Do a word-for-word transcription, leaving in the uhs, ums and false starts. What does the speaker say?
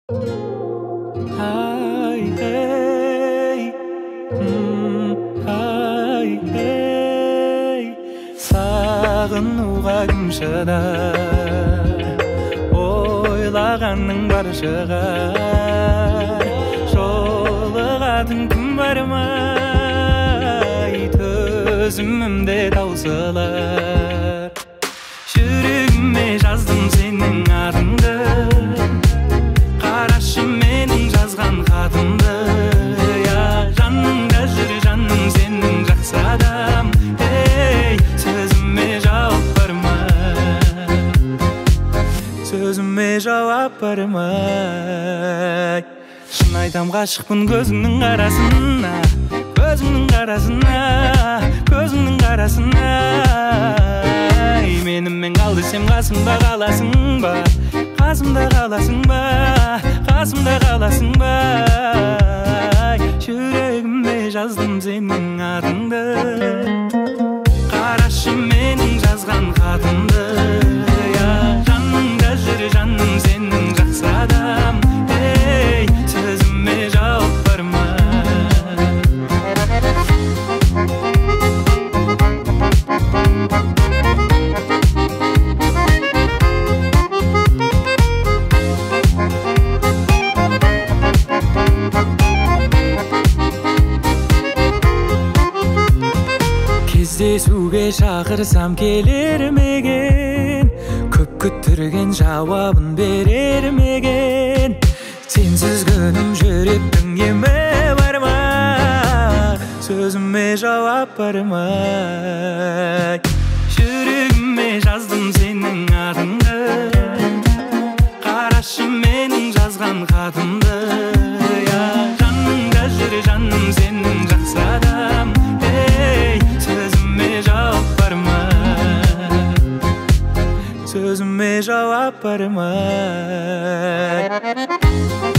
Ay, hey, mm, ay, hey. Сағынуға кім шыдар, ойлағанның бар шығар. Жолығатын күн бар ма, төзімімде таусылар. Жүрегіме жаздым сенің атыңды, қарашы менің жазған хатымды. Я жаныңда жүр жаным сенің жақсы адам. Ей, сөзіме жауап бар ма, сөзіме жауап бар ма? Шын айтам ғашықпын көзіңнің қарасына, көзіңнің қарасына, көзіңнің қарасына. Менімен қал десем қасымда қаласың ба, қасымда қаласың ба, қасымда қаласың ба? Жүрегіме жаздым сенің атыңды, қарашы менің жазған хатымды. Я жаныңда жүр жаным сенің жақсы адам. Ей, сөзіме жауап бар ма? Кездесуге шақырсам келер меген, көп күттірген жауабын берер меген. Сенсіз күнім жүректің емі бар ма, сөзіме жауап бар ма? Жүрегіме жаздым сенің атыңды, қарашы менің жазған хатымды. Я жаныңда жүр жаным сенің жақсы адам. Ей, сөзіме жауап бар ма, сөзіме жауап бар ма?